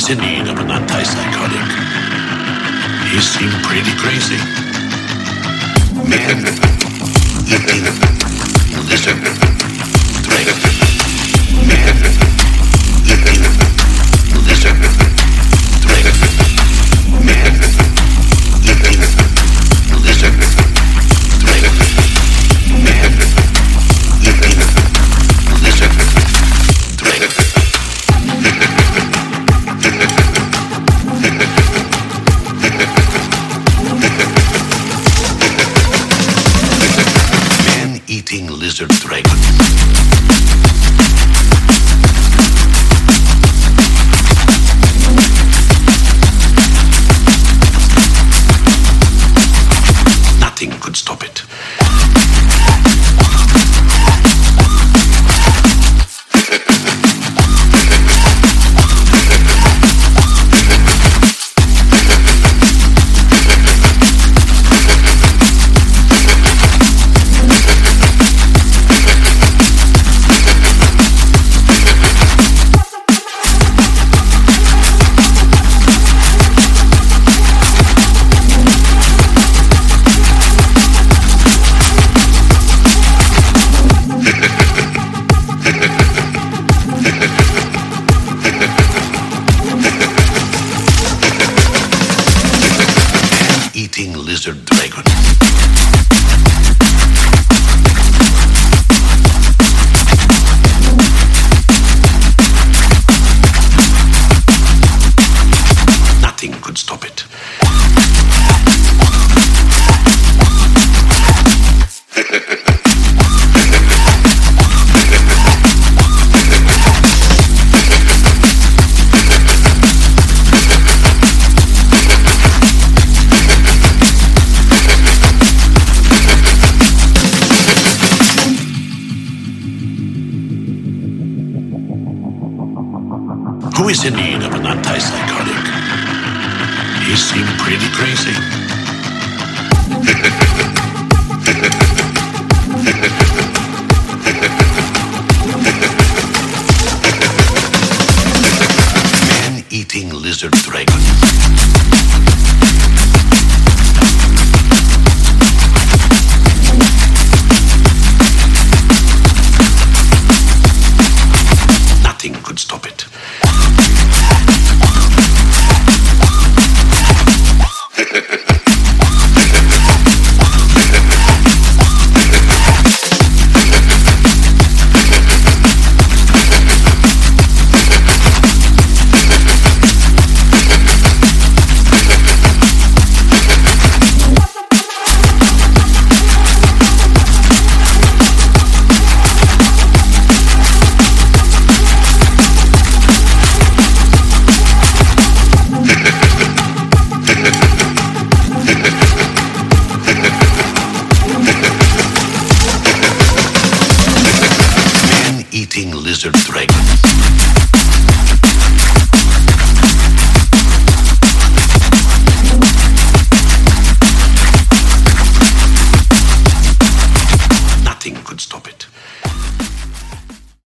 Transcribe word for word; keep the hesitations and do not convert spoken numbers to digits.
is in need of an antipsychotic? He seemed pretty crazy. Man eating lizard dragon. Man eating lizard dragon. Man eating lizard dragon. Man eating lizard dragon. Man-eating lizard dragon. Nothing could stop it. Eating lizard dragon. Nothing could stop it. Who is in need of an antipsychotic? He seemed pretty crazy. Man-eating lizard dragon. Nothing could stop it. Eating lizard dragon. Nothing could stop it.